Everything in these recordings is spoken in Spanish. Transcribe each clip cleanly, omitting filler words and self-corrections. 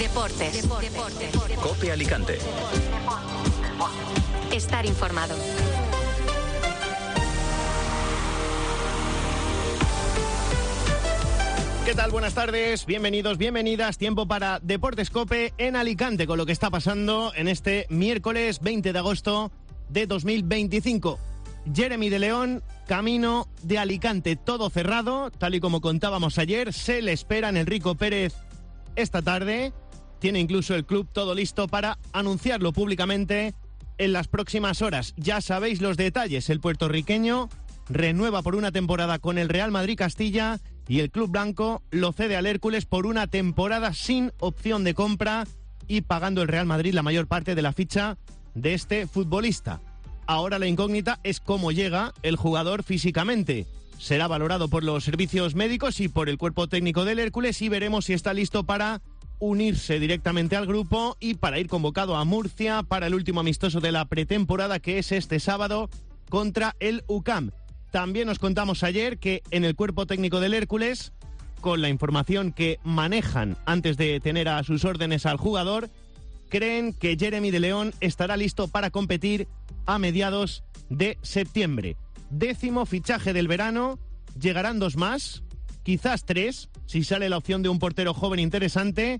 Deportes. COPE Alicante. Estar informado. ¿Qué tal? Buenas tardes, bienvenidos, bienvenidas. Tiempo para Deportes COPE en Alicante, con lo que está pasando en este miércoles 20 de agosto de 2025. Jeremy de León, camino de Alicante, todo cerrado, tal y como contábamos ayer. Se le espera en Enrico Pérez esta tarde. Tiene incluso el club todo listo para anunciarlo públicamente en las próximas horas. Ya sabéis los detalles. El puertorriqueño renueva por una temporada con el Real Madrid Castilla y el club blanco lo cede al Hércules por una temporada sin opción de compra y pagando el Real Madrid la mayor parte de la ficha de este futbolista. Ahora la incógnita es cómo llega el jugador físicamente. Será valorado por los servicios médicos y por el cuerpo técnico del Hércules y veremos si está listo para unirse directamente al grupo y para ir convocado a Murcia para el último amistoso de la pretemporada, que es este sábado contra el UCAM. También os contamos ayer que en el cuerpo técnico del Hércules, con la información que manejan antes de tener a sus órdenes al jugador, creen que Jeremy de León estará listo para competir a mediados de septiembre. 10º fichaje del verano, llegarán 2 más, quizás 3, si sale la opción de un portero joven interesante,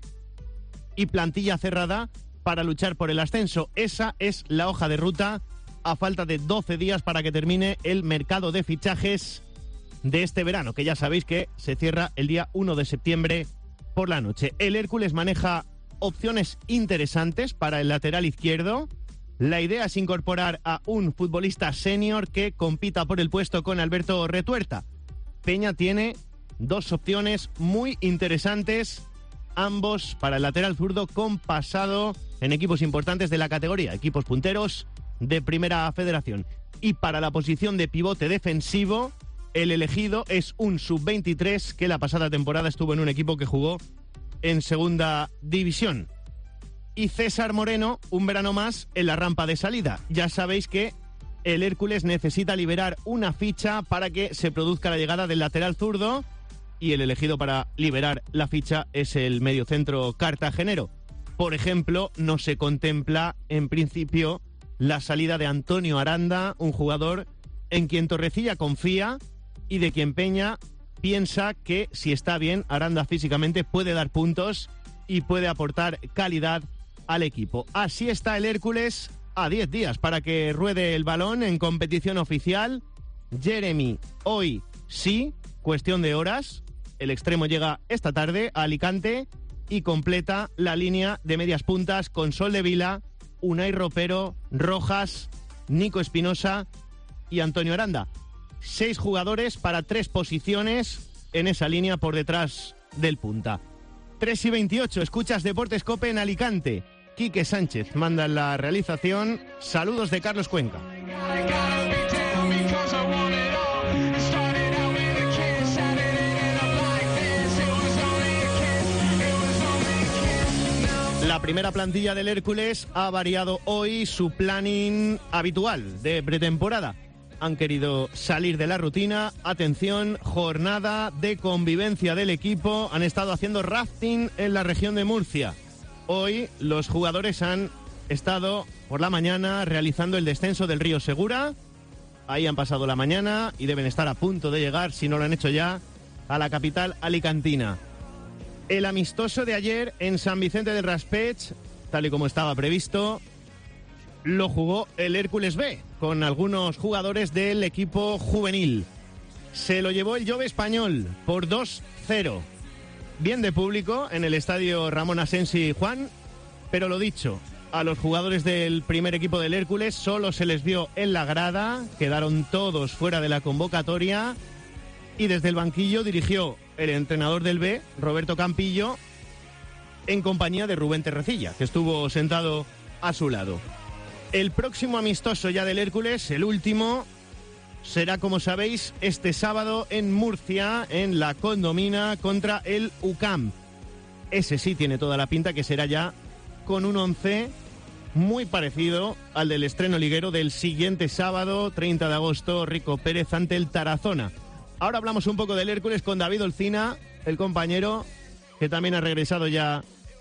y plantilla cerrada para luchar por el ascenso. Esa es la hoja de ruta a falta de 12 días para que termine el mercado de fichajes de este verano, que ya sabéis que se cierra el día 1 de septiembre por la noche. El Hércules maneja opciones interesantes para el lateral izquierdo. La idea es incorporar a un futbolista senior que compita por el puesto con Alberto Retuerta. Peña tiene 2 opciones muy interesantes, ambos para el lateral zurdo con pasado en equipos importantes de la categoría, equipos punteros de Primera Federación. Y para la posición de pivote defensivo, el elegido es un sub-23 que la pasada temporada estuvo en un equipo que jugó en Segunda División. Y César Moreno, un verano más en la rampa de salida. Ya sabéis que el Hércules necesita liberar una ficha para que se produzca la llegada del lateral zurdo y el elegido para liberar la ficha es el mediocentro cartagenero. Por ejemplo, no se contempla en principio la salida de Antonio Aranda, un jugador en quien Torrecilla confía y de quien Peña piensa que, si está bien, Aranda físicamente puede dar puntos y puede aportar calidad al equipo. Así está el Hércules a 10 días para que ruede el balón en competición oficial. Jeremy hoy sí, cuestión de horas. El extremo llega esta tarde a Alicante y completa la línea de medias puntas con Soldevila, Unai Ropero, Rojas, Nico Espinosa y Antonio Aranda. 6 jugadores para 3 posiciones en esa línea por detrás del punta. 3:28, escuchas Deportes COPE en Alicante. Quique Sánchez manda en la realización. Saludos de Carlos Cuenca. La primera plantilla del Hércules ha variado hoy su planning habitual de pretemporada. Han querido salir de la rutina. Atención, jornada de convivencia del equipo. Han estado haciendo rafting en la región de Murcia. Hoy los jugadores han estado por la mañana realizando el descenso del río Segura. Ahí han pasado la mañana y deben estar a punto de llegar, si no lo han hecho ya, a la capital alicantina. El amistoso de ayer en San Vicente del Raspeig, tal y como estaba previsto, lo jugó el Hércules B, con algunos jugadores del equipo juvenil. Se lo llevó el Jove Español por 2-0. Bien de público en el estadio Ramón Asensi Juan, pero lo dicho, a los jugadores del primer equipo del Hércules solo se les vio en la grada, quedaron todos fuera de la convocatoria y desde el banquillo dirigió el entrenador del B, Roberto Campillo, en compañía de Rubén Terrecilla, que estuvo sentado a su lado. El próximo amistoso ya del Hércules, el último, será, como sabéis, este sábado en Murcia, en la Condomina, contra el UCAM. Ese sí tiene toda la pinta que será ya con un 11 muy parecido al del estreno liguero del siguiente sábado, 30 de agosto, Rico Pérez ante el Tarazona. Ahora hablamos un poco del Hércules con David Olcina, el compañero que también ha regresado ya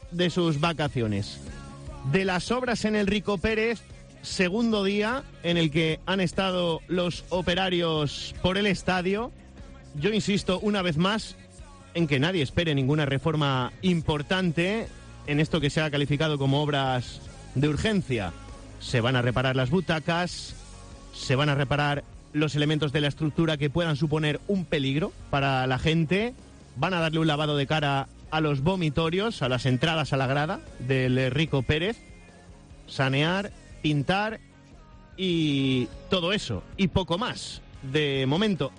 de sus vacaciones. De las obras en el Rico Pérez, segundo día en el que han estado los operarios por el estadio. Yo insisto una vez más en que nadie espere ninguna reforma importante en esto que se ha calificado como obras de urgencia. Se van a reparar las butacas, se van a reparar los elementos de la estructura que puedan suponer un peligro para la gente, van a darle un lavado de cara a los vomitorios, a las entradas a la grada del Rico Pérez, sanear, pintar y todo eso, y poco más, de momento.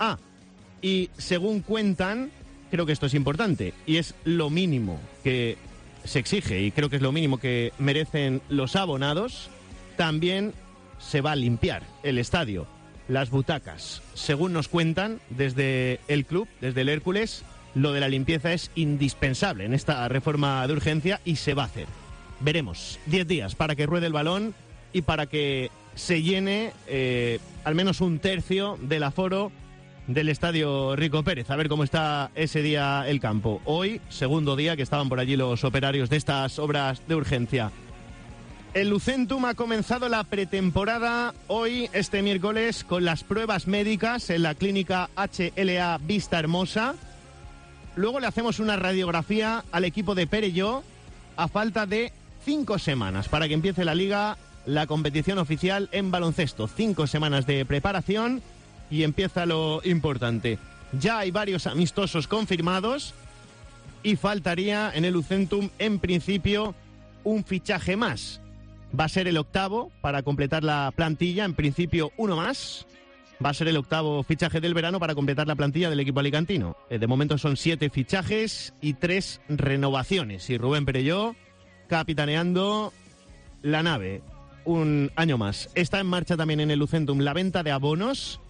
Y según cuentan, creo que esto es importante, y es lo mínimo que se exige, y creo que es lo mínimo que merecen los abonados, también se va a limpiar el estadio, las butacas. Según nos cuentan desde el club, desde el Hércules, lo de la limpieza es indispensable en esta reforma de urgencia y se va a hacer. Veremos, 10 días para que ruede el balón y para que se llene al menos un tercio del aforo del estadio Rico Pérez. A ver cómo está ese día el campo. Hoy, segundo día que estaban por allí los operarios de estas obras de urgencia. El Lucentum ha comenzado la pretemporada hoy, este miércoles, con las pruebas médicas en la clínica HLA Vista Hermosa. Luego le hacemos una radiografía al equipo de Perelló a falta de 5 semanas para que empiece la liga, la competición oficial en baloncesto. 5 semanas de preparación y empieza lo importante. Ya hay varios amistosos confirmados y faltaría en el Lucentum, en principio, un fichaje más. Va a ser el octavo para completar la plantilla, en principio uno más. Va a ser el octavo fichaje del verano para completar la plantilla del equipo alicantino. De momento son 7 fichajes y 3 renovaciones. Y Rubén Perelló capitaneando la nave un año más. Está en marcha también en el Lucentum la venta de abonos.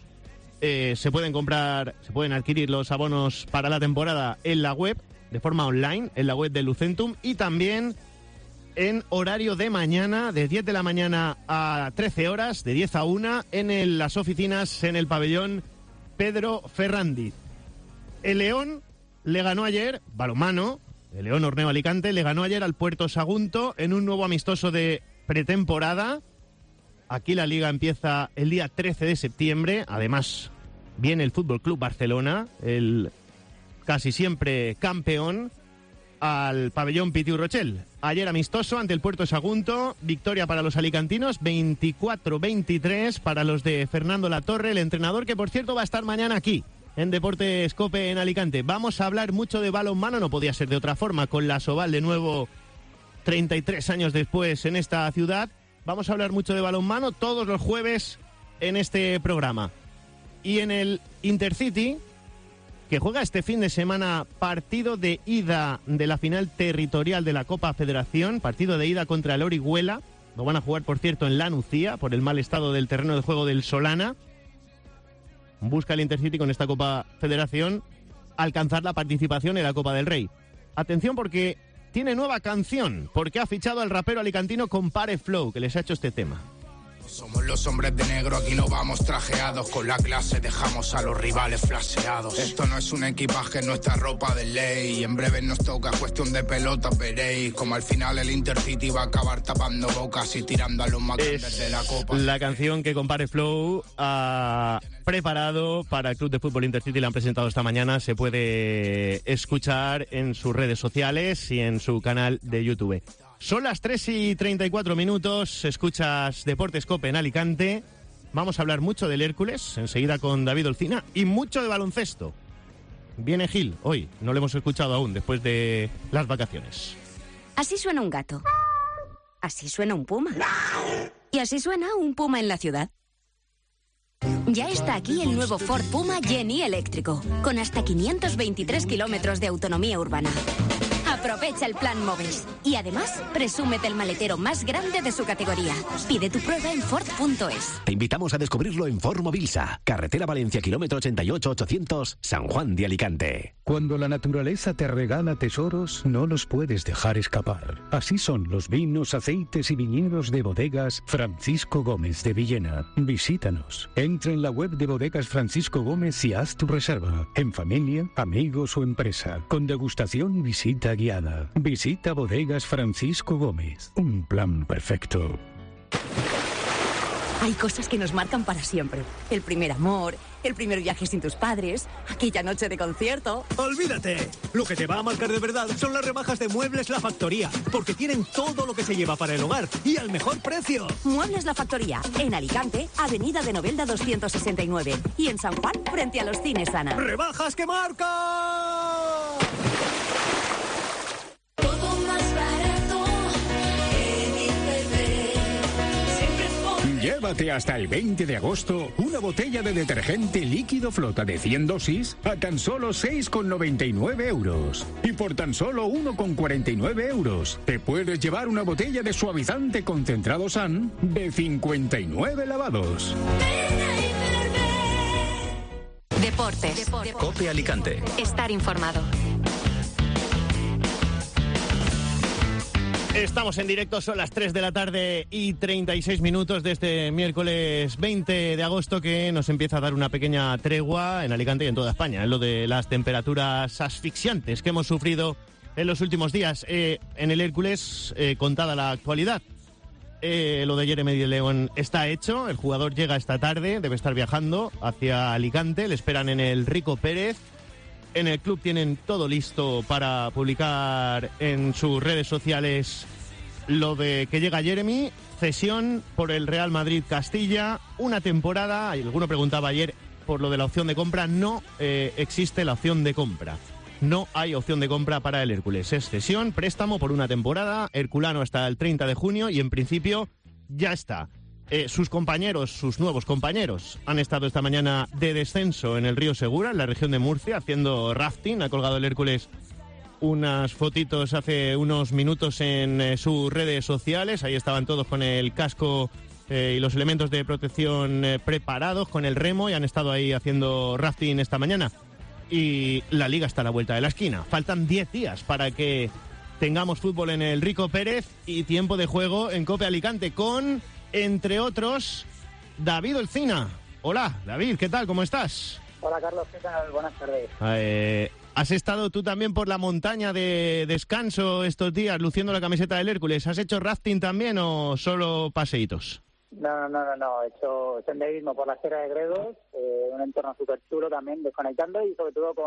Se pueden adquirir los abonos para la temporada en la web, de forma online, en la web del Lucentum, y también en horario de mañana, de 10 de la mañana a 13 horas, de 10 a 1, en las oficinas, en el pabellón Pedro Ferrandiz. El León le ganó ayer, balonmano, el León Horneo Alicante, le ganó ayer al Puerto Sagunto en un nuevo amistoso de pretemporada. Aquí la liga empieza el día 13 de septiembre, además viene el Fútbol Club Barcelona, el casi siempre campeón, al pabellón Pitiu Rochel. Ayer amistoso ante el Puerto Sagunto, victoria para los alicantinos, 24-23 para los de Fernando Latorre, el entrenador que por cierto va a estar mañana aquí, en Deportes COPE en Alicante. Vamos a hablar mucho de balonmano, no podía ser de otra forma, con la Soval de nuevo 33 años después en esta ciudad. Vamos a hablar mucho de balonmano todos los jueves en este programa. Y en el Intercity, que juega este fin de semana partido de ida de la final territorial de la Copa Federación, partido de ida contra el Orihuela. Lo van a jugar, por cierto, en La Nucía, por el mal estado del terreno de juego del Solana. Busca el Intercity con esta Copa Federación alcanzar la participación en la Copa del Rey. Atención porque tiene nueva canción, porque ha fichado al rapero alicantino Compare Flow, que les ha hecho este tema. Somos los hombres de negro, aquí no vamos trajeados. Con la clase dejamos a los rivales flasheados. Esto no es un equipaje, nuestra ropa de ley. En breve nos toca cuestión de pelota, veréis. Como al final el Intercity va a acabar tapando bocas y tirando a los más grandes de la copa. La canción que Compare Flow ha preparado para el Club de Fútbol Intercity, la han presentado esta mañana. Se puede escuchar en sus redes sociales y en su canal de YouTube. Son las 3:34, escuchas Deportes COPE en Alicante. Vamos a hablar mucho del Hércules, enseguida con David Olcina, y mucho de baloncesto. Viene Gil hoy, no lo hemos escuchado aún, después de las vacaciones. Así suena un gato. Así suena un puma. Y así suena un puma en la ciudad. Ya está aquí el nuevo Ford Puma Jenny eléctrico, con hasta 523 kilómetros de autonomía urbana. Aprovecha el plan Moves y además presúmete el maletero más grande de su categoría. Pide tu prueba en Ford.es. Te invitamos a descubrirlo en Ford Mobilsa, carretera Valencia, kilómetro 88-800, San Juan de Alicante. Cuando la naturaleza te regala tesoros, no los puedes dejar escapar. Así son los vinos, aceites y viñedos de Bodegas Francisco Gómez de Villena. Visítanos. Entra en la web de Bodegas Francisco Gómez y haz tu reserva. En familia, amigos o empresa. Con degustación, visita guiada. Visita Bodegas Francisco Gómez. Un plan perfecto. Hay cosas que nos marcan para siempre. El primer amor, el primer viaje sin tus padres, aquella noche de concierto. ¡Olvídate! Lo que te va a marcar de verdad son las rebajas de Muebles La Factoría, porque tienen todo lo que se lleva para el hogar y al mejor precio. Muebles La Factoría, en Alicante, Avenida de Novelda 269, y en San Juan, frente a los Cines Ana. ¡Rebajas que marcan! Todo más barato en Hiperver. Llévate hasta el 20 de agosto una botella de detergente líquido flota de 100 dosis a tan solo 6,99 euros. Y por tan solo 1,49 euros te puedes llevar una botella de suavizante concentrado San de 59 lavados. Deportes. COPE Alicante. Estar informado. Estamos en directo, son las 3 de la tarde y 36 minutos de este miércoles 20 de agosto, que nos empieza a dar una pequeña tregua en Alicante y en toda España, en lo de las temperaturas asfixiantes que hemos sufrido en los últimos días. En el Hércules, contada la actualidad. Lo de Jeremy de León está hecho, el jugador llega esta tarde, debe estar viajando hacia Alicante, le esperan en el Rico Pérez. En el club tienen todo listo para publicar en sus redes sociales lo de que llega Jeremy, cesión por el Real Madrid Castilla, una temporada. Y alguno preguntaba ayer por lo de la opción de compra. No existe la opción de compra. No hay opción de compra para el Hércules. Es cesión, préstamo por una temporada, herculano hasta el 30 de junio y en principio ya está. Sus compañeros, sus nuevos compañeros, han estado esta mañana de descenso en el río Segura, en la región de Murcia, haciendo rafting. Ha colgado el Hércules unas fotitos hace unos minutos en sus redes sociales. Ahí estaban todos con el casco y los elementos de protección preparados, con el remo, y han estado ahí haciendo rafting esta mañana. Y la liga está a la vuelta de la esquina. Faltan 10 días para que tengamos fútbol en el Rico Pérez y tiempo de juego en COPE Alicante con, entre otros, David Olcina. Hola, David, ¿qué tal? ¿Cómo estás? Hola, Carlos, ¿qué tal? Buenas tardes. ¿Has estado tú también por la montaña de descanso estos días, luciendo la camiseta del Hércules? ¿Has hecho rafting también o solo paseitos? No, he hecho senderismo por la Sierra de Gredos, un entorno súper chulo también, desconectando y sobre todo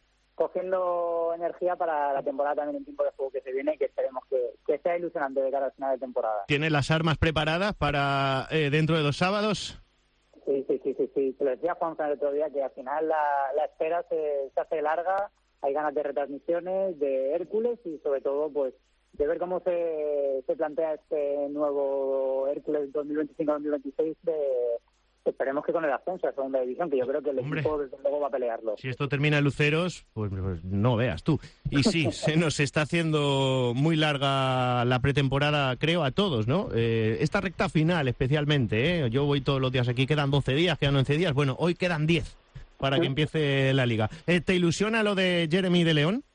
cogiendo energía para la temporada también, en tiempo de juego que se viene, y que esperemos que sea ilusionante de cara al final de temporada. ¿Tienes las armas preparadas para dentro de 2 sábados? Sí. Se lo decía Juan el otro día, que al final la espera se hace larga, hay ganas de retransmisiones, de Hércules y sobre todo pues de ver cómo se plantea este nuevo Hércules 2025-2026 esperemos que con el ascenso a segunda división, que yo creo que el equipo desde luego va a pelearlo. Si esto termina en Luceros, pues no veas tú. Y sí, se nos está haciendo muy larga la pretemporada, creo, a todos, ¿no? Esta recta final especialmente, yo voy todos los días aquí, quedan 12 días, quedan 11 días, bueno, hoy quedan 10 para que empiece la liga. ¿Te ilusiona lo de Jeremy de León?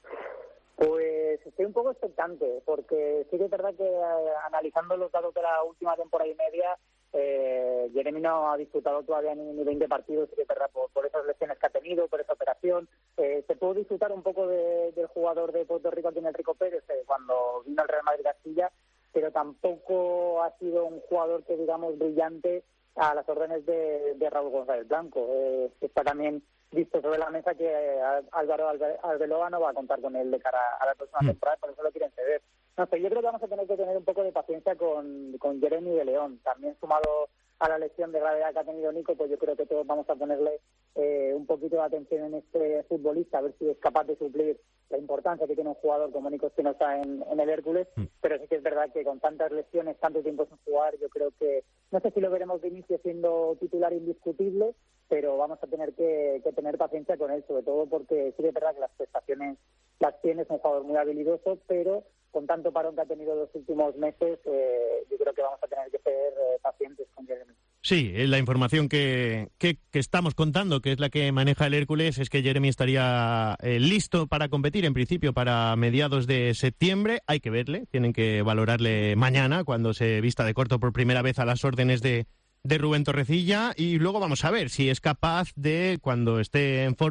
Pues estoy un poco expectante, porque sí que es verdad que analizando los datos de la última temporada y media, Jeremy no ha disputado todavía ni 20 partidos, sí que es verdad, por esas lesiones que ha tenido, por esa operación. Se pudo disfrutar un poco del jugador de Puerto Rico aquí en el Rico Pérez cuando vino al Real Madrid Castilla, pero tampoco ha sido un jugador que, digamos, brillante a las órdenes de Raúl González Blanco. Está también visto sobre la mesa que Álvaro Arbeloa no va a contar con él de cara a la próxima temporada, por eso lo quieren ceder. No sé, yo creo que vamos a tener que tener un poco de paciencia con Jeremy de León. También sumado a la lesión de gravedad que ha tenido Nico, pues yo creo que todos vamos a ponerle un poquito de atención en este futbolista, a ver si es capaz de suplir la importancia que tiene un jugador como Nico Espinosa en el Hércules. Pero sí que es verdad que con tantas lesiones, tanto tiempo sin jugar, yo creo que, no sé si lo veremos de inicio siendo titular indiscutible, pero vamos a tener que tener paciencia con él, sobre todo porque sí que es verdad que las prestaciones las tiene, es un jugador muy habilidoso, pero con tanto parón que ha tenido los últimos meses, yo creo que vamos a tener que ser pacientes con Jeremy. Sí, la información que estamos contando, que es la que maneja el Hércules, es que Jeremy estaría listo para competir, en principio, para mediados de septiembre. Hay que verle, tienen que valorarle mañana, cuando se vista de corto por primera vez a las órdenes de Rubén Torrecilla, y luego vamos a ver si es capaz de, cuando esté en forma,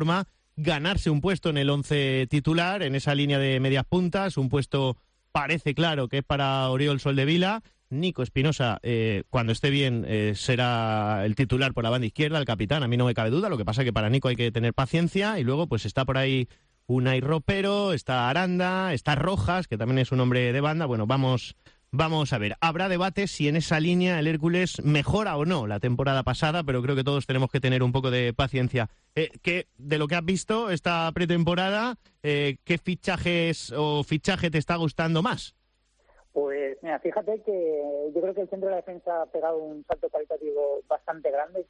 ganarse un puesto en el 11 titular, en esa línea de medias puntas. Un puesto parece claro que es para Oriol Soldevila. Nico Espinosa, cuando esté bien, será el titular por la banda izquierda, el capitán, a mí no me cabe duda. Lo que pasa es que para Nico hay que tener paciencia. Y luego pues está por ahí Unai Ropero, está Aranda, está Rojas, que también es un hombre de banda. Bueno, vamos a ver. Habrá debate si en esa línea el Hércules mejora o no la temporada pasada, pero creo que todos tenemos que tener un poco de paciencia. Que de lo que has visto esta pretemporada, ¿qué fichaje te está gustando más? Pues mira, fíjate que yo creo que el centro de la defensa ha pegado un salto cualitativo bastante grande,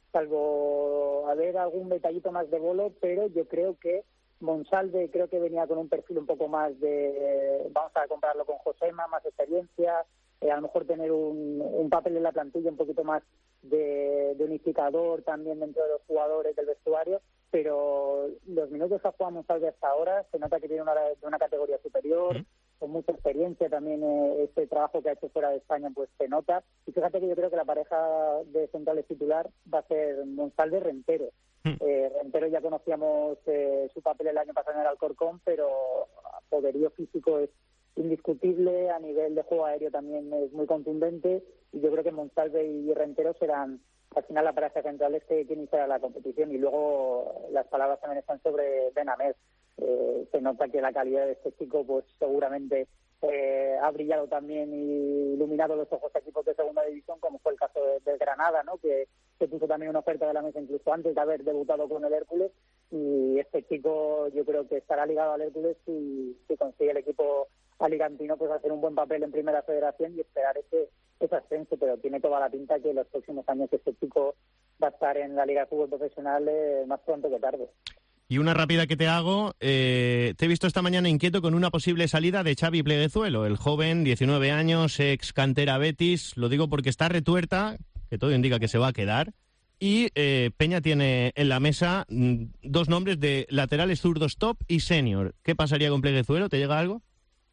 salvo haber algún detallito más de bolo, pero yo creo que Monsalve creo que venía con un perfil un poco más de, vamos a compararlo con Josema, más experiencia, a lo mejor tener un papel en la plantilla un poquito más de unificador también dentro de los jugadores del vestuario, pero los minutos que ha jugado Monsalve hasta ahora se nota que tiene una categoría superior, con mucha experiencia también. Este trabajo que ha hecho fuera de España pues se nota, y fíjate que yo creo que la pareja de centrales titular va a ser Monsalve-Rentero. Rentero ya conocíamos su papel el año pasado en el Alcorcón, pero poderío físico es indiscutible, a nivel de juego aéreo también es muy contundente, y yo creo que Monsalve y Rentero serán al final la pareja centrales que iniciará la competición. Y luego las palabras también están sobre Ben Ahmed. Se nota que la calidad de este chico pues seguramente ha brillado también y iluminado los ojos a equipos de segunda división, como fue el caso del Granada, ¿no? Que puso también una oferta de la mesa incluso antes de haber debutado con el Hércules, y este chico yo creo que estará ligado al Hércules si consigue el equipo alicantino pues hacer un buen papel en Primera Federación y esperar ese ascenso, pero tiene toda la pinta que en los próximos años este chico va a estar en la Liga de Fútbol Profesional más pronto que tarde. Y una rápida que te hago, te he visto esta mañana inquieto con una posible salida de Xavi Pleguezuelo, el joven, 19 años, ex cantera Betis. Lo digo porque está retuerta, que todo indica que se va a quedar, y Peña tiene en la mesa dos nombres de laterales zurdos top y senior. ¿Qué pasaría con Pleguezuelo? ¿Te llega algo?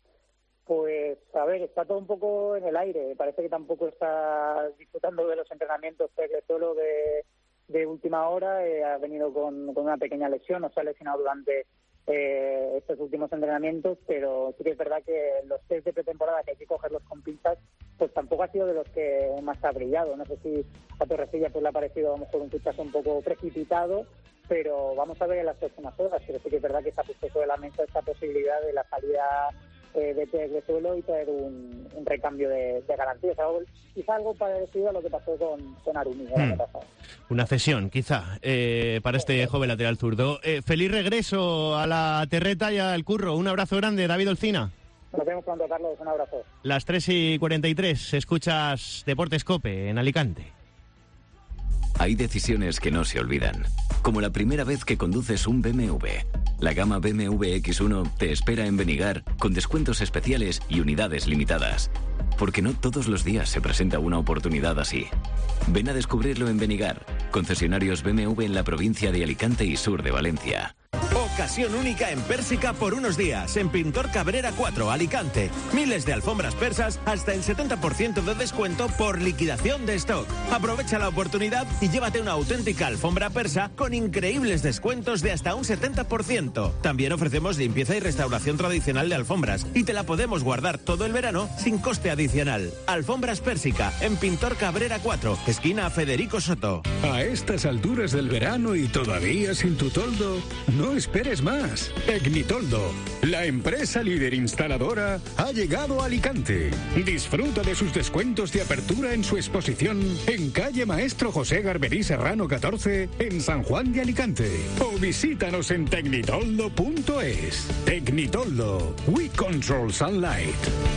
Pues, a ver, está todo un poco en el aire. Parece que tampoco está disfrutando de los entrenamientos Pleguezuelo de última hora. Ha venido con una pequeña lesión, no se ha lesionado durante estos últimos entrenamientos, pero sí que es verdad que los test de pretemporada, que hay que cogerlos con pinzas, pues tampoco ha sido de los que más ha brillado. No sé si a Torrecilla pues le ha parecido a lo mejor un fichaje un poco precipitado, pero vamos a ver en las próximas horas. Pero sí que es verdad que se ha puesto sobre la mesa esta posibilidad de la salida de Pleguezuelo y traer un recambio de garantías, quizá algo parecido a lo que pasó con Arumi el año pasado. Una cesión, quizá, para este joven lateral zurdo. Feliz regreso a la terreta y al curro. Un abrazo grande, David Olcina. Nos vemos pronto, Carlos. Un abrazo. Las 3:43, escuchas Deportes COPE en Alicante. Hay decisiones que no se olvidan, como la primera vez que conduces un BMW. La gama BMW X1 te espera en Benigar con descuentos especiales y unidades limitadas. Porque no todos los días se presenta una oportunidad así. Ven a descubrirlo en Benigar, concesionarios BMW en la provincia de Alicante y sur de Valencia. Ocasión única en Pérsica por unos días, en Pintor Cabrera 4, Alicante. Miles de alfombras persas, hasta el 70% de descuento por liquidación de stock. Aprovecha la oportunidad y llévate una auténtica alfombra persa con increíbles descuentos de hasta un 70%. También ofrecemos limpieza y restauración tradicional de alfombras y te la podemos guardar todo el verano sin coste adicional. Alfombras Pérsica, en Pintor Cabrera 4, esquina Federico Soto. A estas alturas del verano y todavía sin tu toldo, no esperes más. Tecnitoldo, la empresa líder instaladora, ha llegado a Alicante. Disfruta de sus descuentos de apertura en su exposición en calle Maestro José Garberí Serrano 14, en San Juan de Alicante. O visítanos en tecnitoldo.es. Tecnitoldo, we control sunlight.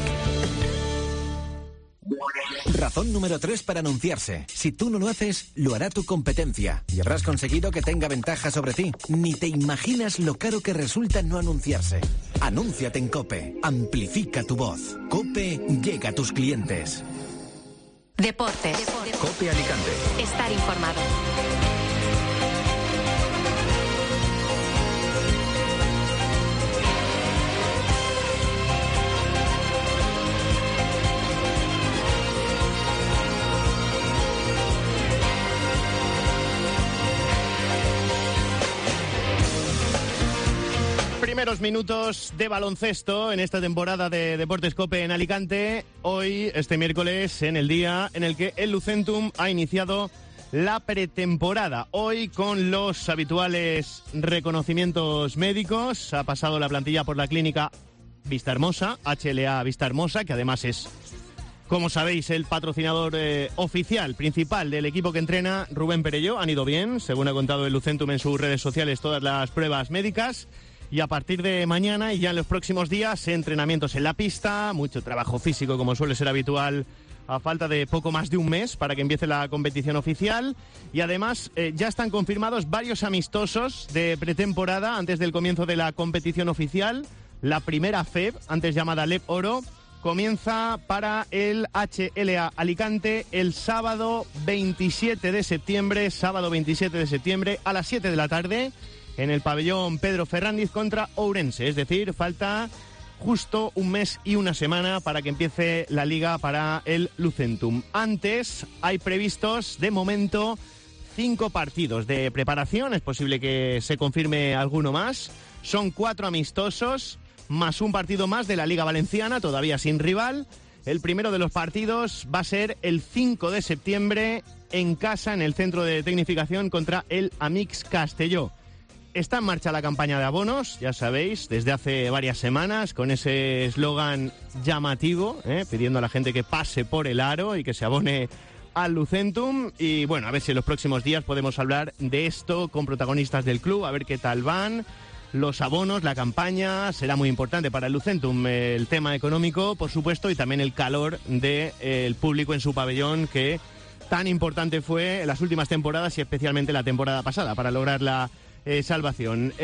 Razón número 3 para anunciarse. Si tú no lo haces, lo hará tu competencia. Y habrás conseguido que tenga ventaja sobre ti. Ni te imaginas lo caro que resulta no anunciarse. Anúnciate en COPE. Amplifica tu voz. COPE llega a tus clientes. Deportes. COPE Alicante. Estar informado. Primeros minutos de baloncesto en esta temporada de Deportes COPE en Alicante. Hoy, este miércoles, en el día en el que el Lucentum ha iniciado la pretemporada. Hoy, con los habituales reconocimientos médicos, ha pasado la plantilla por la clínica Vistahermosa, HLA Vistahermosa, que además es, como sabéis, el patrocinador oficial, principal del equipo que entrena Rubén Perelló. Han ido bien, según ha contado el Lucentum en sus redes sociales, todas las pruebas médicas. Y a partir de mañana y ya en los próximos días, entrenamientos en la pista, mucho trabajo físico como suele ser habitual a falta de poco más de un mes para que empiece la competición oficial. Y además ya están confirmados varios amistosos de pretemporada antes del comienzo de la competición oficial. La primera FEB, antes llamada LEP Oro, comienza para el HLA Alicante el sábado 27 de septiembre, a las 7 de la tarde, en el pabellón Pedro Ferrandiz contra Ourense. Es decir, falta justo un mes y una semana para que empiece la liga para el Lucentum. Antes hay previstos, de momento, 5 partidos de preparación. Es posible que se confirme alguno más. Son 4 amistosos, más un partido más de la Liga Valenciana, todavía sin rival. El primero de los partidos va a ser el 5 de septiembre en casa, en el centro de tecnificación, contra el Amics Castelló. Está en marcha la campaña de abonos, ya sabéis, desde hace varias semanas, con ese eslogan llamativo, pidiendo a la gente que pase por el aro y que se abone al Lucentum. Y bueno, a ver si en los próximos días podemos hablar de esto con protagonistas del club, a ver qué tal van los abonos, la campaña. Será muy importante para el Lucentum el tema económico, por supuesto, y también el calor del público en su pabellón, que tan importante fue en las últimas temporadas y especialmente la temporada pasada para lograr la salvación.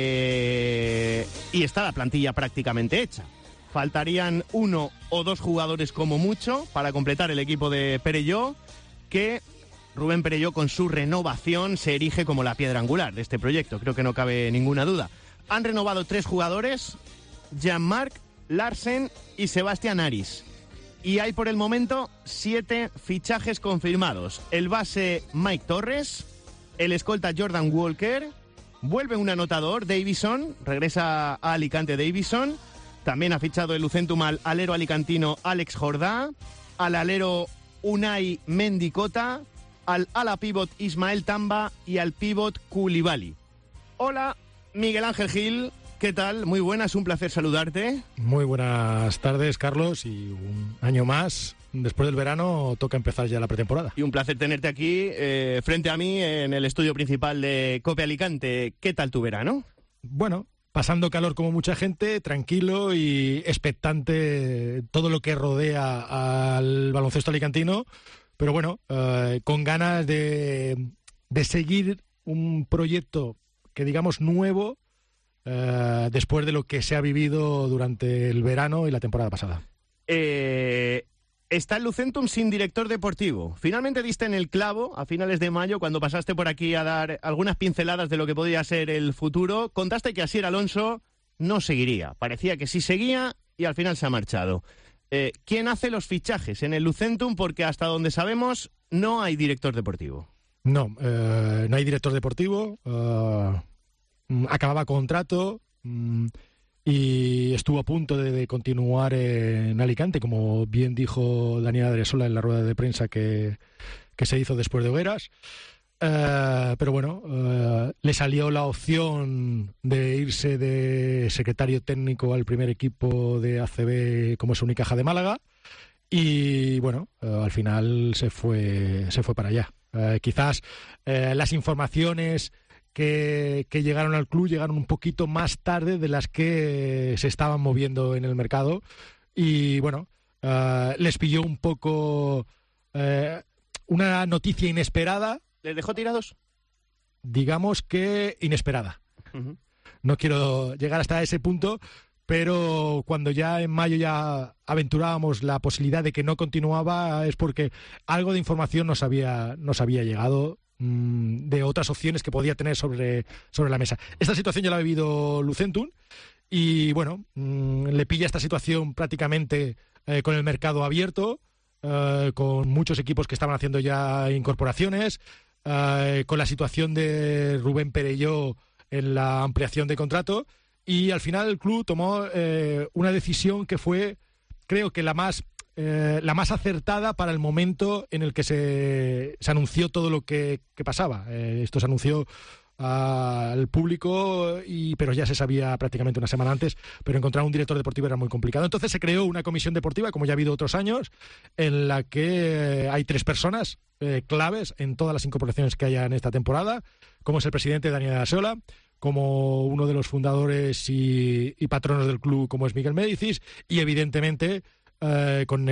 Y está la plantilla prácticamente hecha. Faltarían 1 o 2 jugadores como mucho para completar el equipo de Perelló, que Rubén Perelló, con su renovación, se erige como la piedra angular de este proyecto. Creo que no cabe ninguna duda. Han renovado 3 jugadores, Jean-Marc, Larsen y Sebastián Aris. Y hay por el momento 7 fichajes confirmados. El base Mike Torres, el escolta Jordan Walker, vuelve un anotador, Davison, regresa a Alicante Davison. También ha fichado el Lucentum al alero alicantino Alex Jordá, al alero Unai Mendicota, al ala pívot Ismael Tamba y al pívot Koulibaly. Hola, Miguel Ángel Gil, ¿qué tal? Muy buenas, un placer saludarte. Muy buenas tardes, Carlos, y un año más. Después del verano toca empezar ya la pretemporada. Y un placer tenerte aquí frente a mí en el estudio principal de COPE Alicante. ¿Qué tal tu verano? Bueno, pasando calor como mucha gente, tranquilo y expectante todo lo que rodea al baloncesto alicantino, pero bueno, con ganas de seguir un proyecto que digamos nuevo después de lo que se ha vivido durante el verano y la temporada pasada. Está el Lucentum sin director deportivo. Finalmente diste en el clavo a finales de mayo, cuando pasaste por aquí a dar algunas pinceladas de lo que podía ser el futuro. Contaste que Asier Alonso no seguiría. Parecía que sí seguía y al final se ha marchado. ¿Quién hace los fichajes en el Lucentum? Porque hasta donde sabemos no hay director deportivo. No, no hay director deportivo. Acababa contrato. Y estuvo a punto de continuar en Alicante, como bien dijo Daniel Adresola en la rueda de prensa que se hizo después de Hogueras. Pero bueno, le salió la opción de irse de secretario técnico al primer equipo de ACB, como es Unicaja de Málaga. Y bueno, al final se fue para allá. Quizás las informaciones que llegaron al club llegaron un poquito más tarde de las que se estaban moviendo en el mercado, y bueno, les pilló un poco una noticia inesperada. ¿Les dejó tirados? Digamos que inesperada. Uh-huh. No quiero llegar hasta ese punto, pero cuando ya en mayo ya aventurábamos la posibilidad de que no continuaba, es porque algo de información nos había llegado de otras opciones que podía tener sobre la mesa. Esta situación ya la ha vivido Lucentum y bueno, le pilla esta situación prácticamente con el mercado abierto, con muchos equipos que estaban haciendo ya incorporaciones, con la situación de Rubén Perelló en la ampliación de contrato, y al final el club tomó una decisión que fue, creo que la más acertada para el momento en el que se anunció todo lo que pasaba. Esto se anunció al público, pero ya se sabía prácticamente una semana antes, pero encontrar un director deportivo era muy complicado. Entonces se creó una comisión deportiva, como ya ha habido otros años, en la que hay 3 personas claves en todas las incorporaciones que haya en esta temporada, como es el presidente Daniel Arasola, como uno de los fundadores y patronos del club, como es Miguel Médicis, y evidentemente con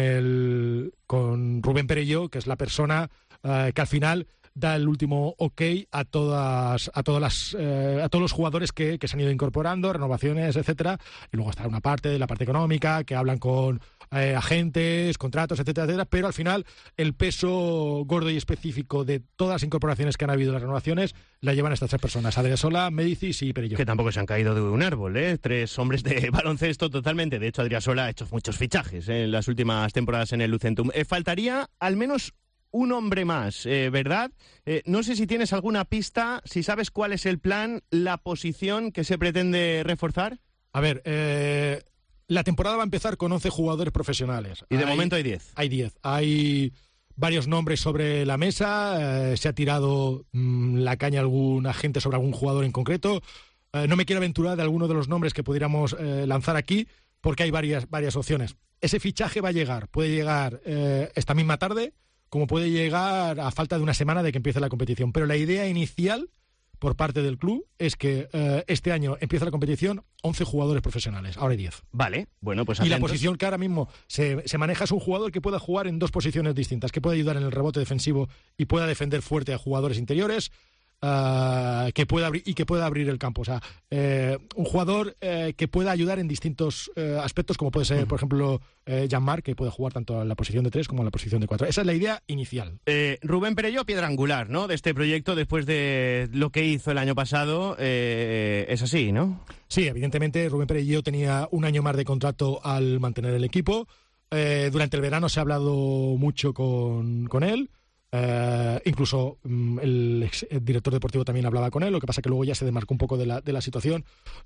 Rubén Perelló, que es la persona que al final da el último ok a todos los jugadores que se han ido incorporando, renovaciones, etcétera. Y luego está una parte de la parte económica, que hablan con agentes, contratos, etcétera, etcétera. Pero al final el peso gordo y específico de todas las incorporaciones que han habido, las renovaciones, la llevan estas 3 personas: Adriasola, Médicis y Perelló. Que tampoco se han caído de un árbol, 3 hombres de baloncesto totalmente. De hecho, Adriasola ha hecho muchos fichajes en las últimas temporadas en el Lucentum. Faltaría al menos un hombre más, ¿verdad? No sé si tienes alguna pista, si sabes cuál es el plan, la posición que se pretende reforzar. A ver, la temporada va a empezar con 11 jugadores profesionales. Y de momento hay 10. Hay 10. Hay varios nombres sobre la mesa. Se ha tirado la caña a algún agente sobre algún jugador en concreto. No me quiero aventurar de alguno de los nombres que pudiéramos lanzar aquí, porque hay varias opciones. Ese fichaje va a llegar. Puede llegar esta misma tarde, como puede llegar a falta de una semana de que empiece la competición. Pero la idea inicial por parte del club es que este año empieza la competición 11 jugadores profesionales, ahora hay 10. Vale, bueno, pues atentos. Y la posición que ahora mismo se maneja es un jugador que pueda jugar en 2 posiciones distintas, que pueda ayudar en el rebote defensivo y pueda defender fuerte a jugadores interiores, que pueda abrir el campo. O sea, un jugador que pueda ayudar en distintos aspectos, como puede ser, por ejemplo, Jean-Marc, que puede jugar tanto en la posición de 3 como en la posición de 4. Esa es la idea inicial. Rubén Perelló, piedra angular, ¿no?, de este proyecto después de lo que hizo el año pasado. Es así, ¿no? Sí, evidentemente Rubén Perelló tenía un año más de contrato al mantener el equipo. Durante el verano se ha hablado mucho con él. Incluso el director deportivo también hablaba con él. Lo que pasa que luego ya se desmarcó un poco de la situación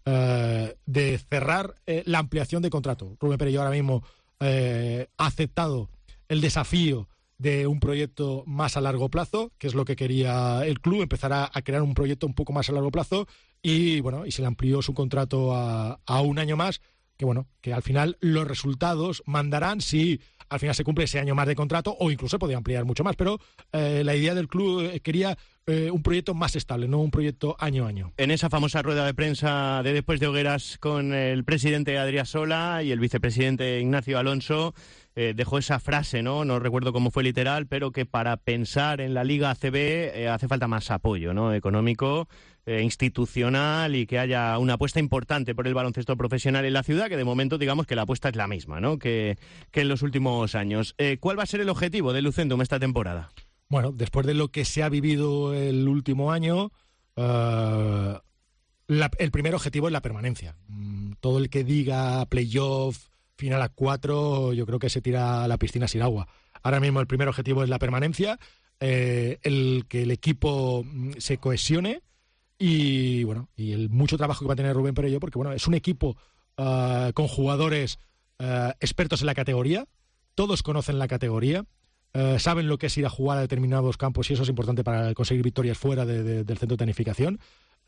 de cerrar la ampliación de contrato. Rubén Perelló ahora mismo ha aceptado el desafío de un proyecto más a largo plazo, que es lo que quería el club, empezar a crear un proyecto un poco más a largo plazo, y bueno, y se le amplió su contrato a un año más, que al final los resultados mandarán si al final se cumple ese año más de contrato, o incluso podía ampliar mucho más, pero la idea del club quería un proyecto más estable, no un proyecto año a año. En esa famosa rueda de prensa de después de Hogueras, con el presidente Adriasola y el vicepresidente Ignacio Alonso, dejó esa frase, no recuerdo cómo fue literal, pero que para pensar en la Liga ACB hace falta más apoyo, ¿no?, económico, institucional, y que haya una apuesta importante por el baloncesto profesional en la ciudad, que de momento digamos que la apuesta es la misma, ¿no?, que en los últimos años. ¿Cuál va a ser el objetivo del Lucentum esta temporada? Bueno, después de lo que se ha vivido el último año, el primer objetivo es la permanencia. Todo el que diga playoff, final a 4, yo creo que se tira a la piscina sin agua. Ahora mismo el primer objetivo es la permanencia, el que el equipo se cohesione, y bueno, y el mucho trabajo que va a tener Rubén Perelló, porque bueno, es un equipo con jugadores expertos en la categoría, todos conocen la categoría, saben lo que es ir a jugar a determinados campos, y eso es importante para conseguir victorias fuera del centro de tecnificación.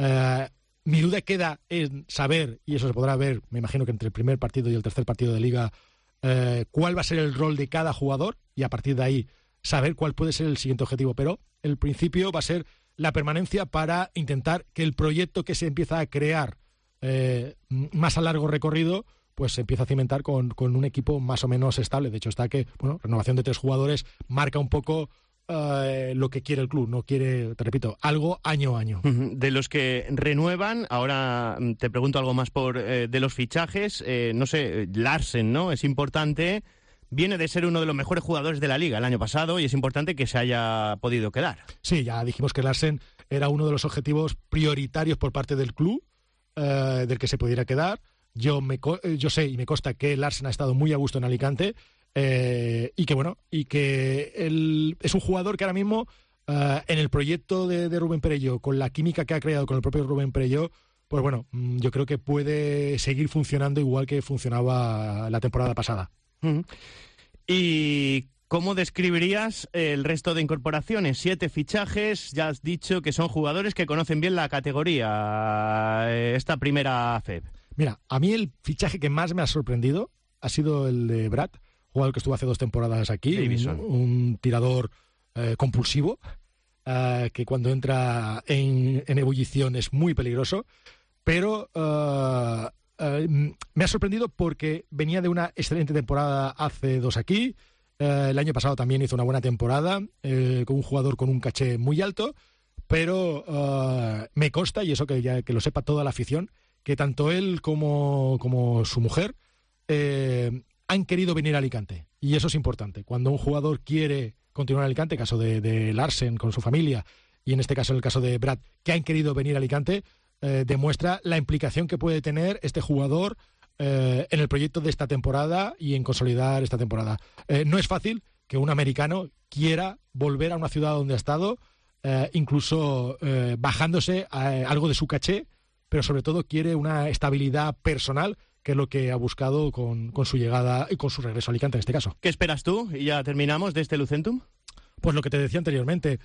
Mi duda queda en saber, y eso se podrá ver, me imagino que entre el primer partido y el tercer partido de Liga, cuál va a ser el rol de cada jugador, y a partir de ahí saber cuál puede ser el siguiente objetivo. Pero el principio va a ser la permanencia, para intentar que el proyecto que se empieza a crear más a largo recorrido, pues se empieza a cimentar con un equipo más o menos estable. De hecho, está que, renovación de 3 jugadores marca un poco lo que quiere el club. No quiere, te repito, algo año a año. De los que renuevan, ahora te pregunto algo más de los fichajes. No sé, Larsen, ¿no?, es importante. Viene de ser uno de los mejores jugadores de la Liga el año pasado, y es importante que se haya podido quedar. Sí, ya dijimos que Larsen era uno de los objetivos prioritarios por parte del club, del que se pudiera quedar. Yo sé y me consta que Larsen ha estado muy a gusto en Alicante, y que él es un jugador que ahora mismo en el proyecto de Rubén Perelló, con la química que ha creado con el propio Rubén Perelló, pues bueno, yo creo que puede seguir funcionando igual que funcionaba la temporada pasada. ¿Y cómo describirías el resto de incorporaciones? 7 fichajes, ya has dicho que son jugadores que conocen bien la categoría, esta primera FEB. Mira, a mí el fichaje que más me ha sorprendido ha sido el de Brad, jugador que estuvo hace 2 temporadas aquí, un tirador compulsivo, que cuando entra en ebullición es muy peligroso, pero me ha sorprendido porque venía de una excelente temporada hace 2 aquí. El año pasado también hizo una buena temporada con un jugador con un caché muy alto, pero me consta, y eso que lo sepa toda la afición, que tanto él como su mujer han querido venir a Alicante, y eso es importante. Cuando un jugador quiere continuar en Alicante, caso de Larsen con su familia, y en este caso el caso de Brad, que han querido venir a Alicante, demuestra la implicación que puede tener este jugador en el proyecto de esta temporada y en consolidar esta temporada. No es fácil que un americano quiera volver a una ciudad donde ha estado, incluso bajándose algo de su caché, pero sobre todo quiere una estabilidad personal, que es lo que ha buscado con su llegada y con su regreso a Alicante en este caso. ¿Qué esperas tú? Y ya terminamos de este Lucentum. Pues lo que te decía anteriormente,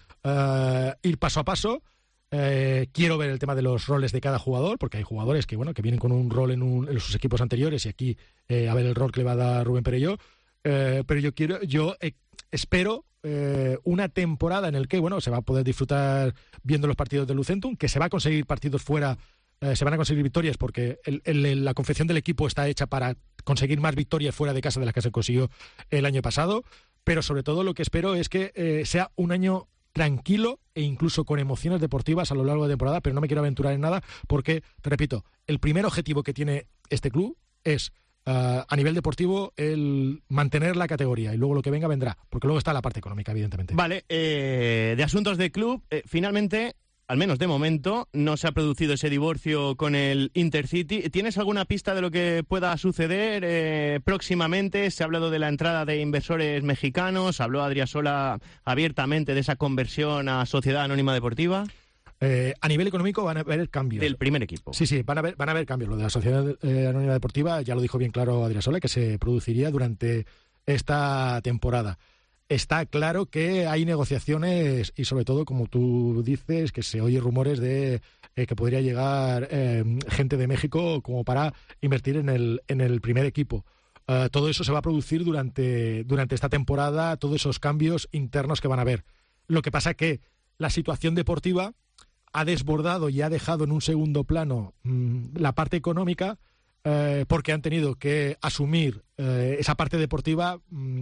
ir paso a paso. Quiero ver el tema de los roles de cada jugador, porque hay jugadores que vienen con un rol en sus equipos anteriores, y aquí a ver el rol que le va a dar Rubén Perelló. Pero yo espero una temporada en la que se va a poder disfrutar viendo los partidos del Lucentum, que se va a conseguir partidos fuera, se van a conseguir victorias, porque la confección del equipo está hecha para conseguir más victorias fuera de casa de las que se consiguió el año pasado. Pero sobre todo lo que espero es que sea un año tranquilo e incluso con emociones deportivas a lo largo de la temporada, pero no me quiero aventurar en nada porque, te repito, el primer objetivo que tiene este club es, a nivel deportivo, el mantener la categoría, y luego lo que venga vendrá, porque luego está la parte económica, evidentemente. Vale, de asuntos del club, finalmente, al menos de momento, no se ha producido ese divorcio con el Intercity. ¿Tienes alguna pista de lo que pueda suceder próximamente? Se ha hablado de la entrada de inversores mexicanos, habló Adriasola abiertamente de esa conversión a Sociedad Anónima Deportiva. A nivel económico van a haber cambios. Del primer equipo. Sí, van a haber cambios. Lo de la Sociedad Anónima Deportiva ya lo dijo bien claro Adriasola, que se produciría durante esta temporada. Está claro que hay negociaciones y, sobre todo, como tú dices, que se oye rumores de que podría llegar gente de México como para invertir en el primer equipo. Todo eso se va a producir durante esta temporada, todos esos cambios internos que van a haber. Lo que pasa es que la situación deportiva ha desbordado y ha dejado en un segundo plano la parte económica, porque han tenido que asumir esa parte deportiva,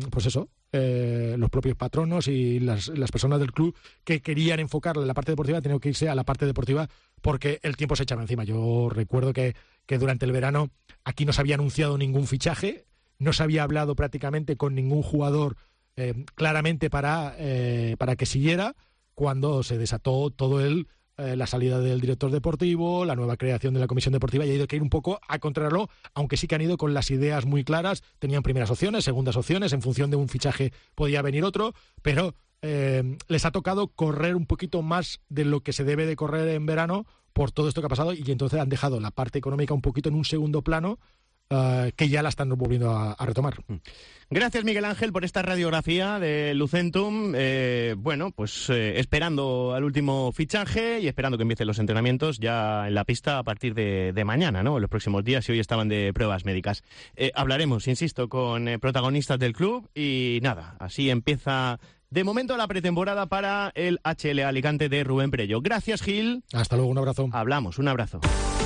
los propios patronos y las personas del club que querían enfocar la parte deportiva han tenido que irse a la parte deportiva porque el tiempo se echaba encima. Yo recuerdo que durante el verano aquí no se había anunciado ningún fichaje, no se había hablado prácticamente con ningún jugador claramente para que siguiera, cuando se desató todo la salida del director deportivo, la nueva creación de la comisión deportiva, y ha ido que ir un poco a contrarlo, aunque sí que han ido con las ideas muy claras. Tenían primeras opciones, segundas opciones, en función de un fichaje podía venir otro, pero les ha tocado correr un poquito más de lo que se debe de correr en verano por todo esto que ha pasado, y entonces han dejado la parte económica un poquito en un segundo plano, que ya la están volviendo a retomar. Gracias, Miguel Ángel, por esta radiografía de Lucentum. Esperando al último fichaje y esperando que empiecen los entrenamientos ya en la pista a partir de mañana, ¿no? En los próximos días, y hoy estaban de pruebas médicas. Hablaremos, insisto, con protagonistas del club, y nada, así empieza de momento la pretemporada para el HL Alicante de Rubén Perelló. Gracias, Gil. Hasta luego, un abrazo. Hablamos, un abrazo.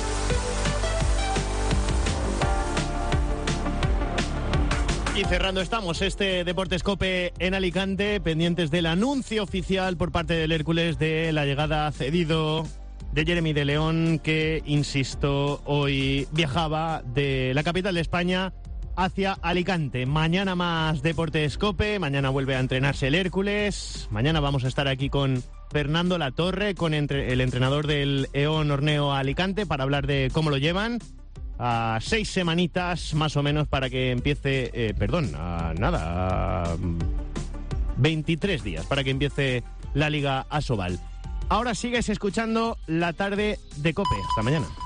Y cerrando estamos este Deportes Cope en Alicante, pendientes del anuncio oficial por parte del Hércules de la llegada cedido de Jeremy de León, que, insisto, hoy viajaba de la capital de España hacia Alicante. Mañana más Deportes Cope, mañana vuelve a entrenarse el Hércules, mañana vamos a estar aquí con Fernando Latorre, con el entrenador del EON Orneo Alicante, para hablar de cómo lo llevan. A 6 semanitas más o menos para que empiece, 23 días para que empiece la Liga Asobal. Ahora sigues escuchando La Tarde de Cope. Hasta mañana.